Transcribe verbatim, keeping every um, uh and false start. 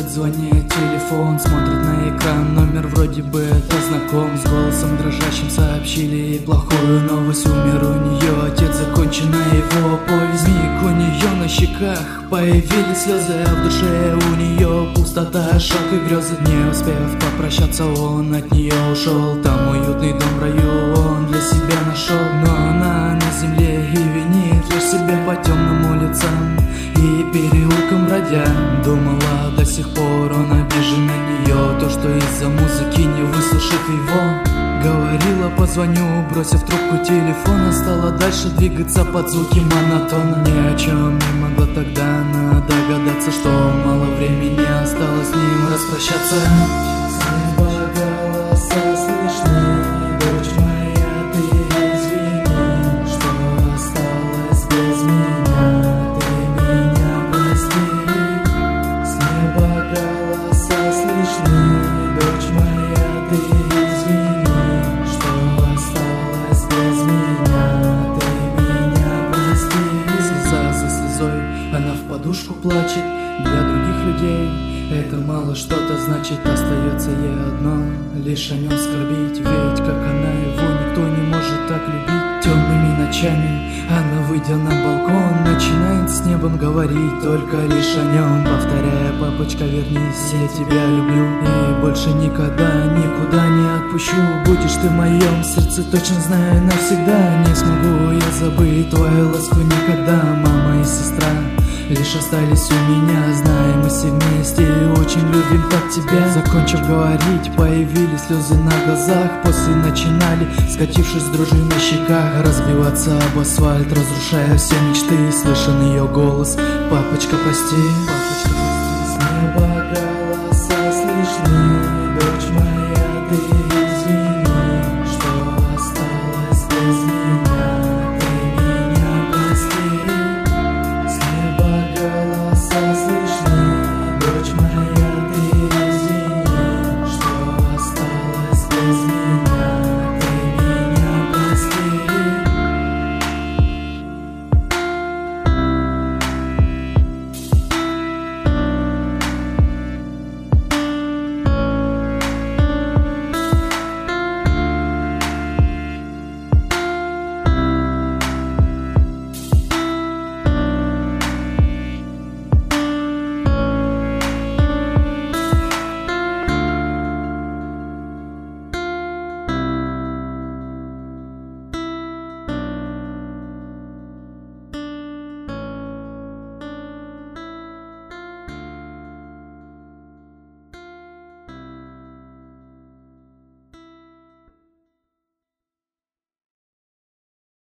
звонит телефон, смотрит на экран, номер вроде бы это знаком. С голосом дрожащим сообщили плохую новость: умер у нее отец, закончена его повесть. Миг у нее на щеках появились слезы, а в душе у нее пустота, шок и грезы. Не успев попрощаться, он от нее ушел. Там уютный дом в раю он для себя нашел. Но она на земле и винит лишь себя по темным улицам и переулкам бродя. Думала до сих пор он обижен на нее, то что из-за музыки не выслушает его. Говорила, позвоню, бросив трубку телефона, стала дальше двигаться под звуки монотона. Ни о чем не могла тогда она догадаться, что мало времени осталось с ним распрощаться. С неба голоса слышны: дочь моя, ты извини, что осталась без меня, ты меня прости. С неба голоса слышны: дочь моя, ты извини, что осталась без меня, ты меня прости. Слеза за слезой, она в подушку плачет. Для других людей это мало что-то значит. Остается ей одно — лишь о нем скорбить. Ведь как она его, никто не может так любить. Темными ночами она, выйдя на балкон, начинает с небом говорить только лишь о нем, повторяя: папочка, вернись, я тебя люблю и больше никогда никуда не отпущу. Будешь ты в моем сердце, точно знаю, навсегда. Не смогу я забыть твою ласку никогда. Мама и сестра лишь остались у меня, знаем мы все вместе и очень любим так тебя. Закончив говорить, появились слезы на глазах. После начинали, скатившись с дрожью на щеках, разбиваться об асфальт, разрушая все мечты. Слышен ее голос: папочка, прости, папочка, прости.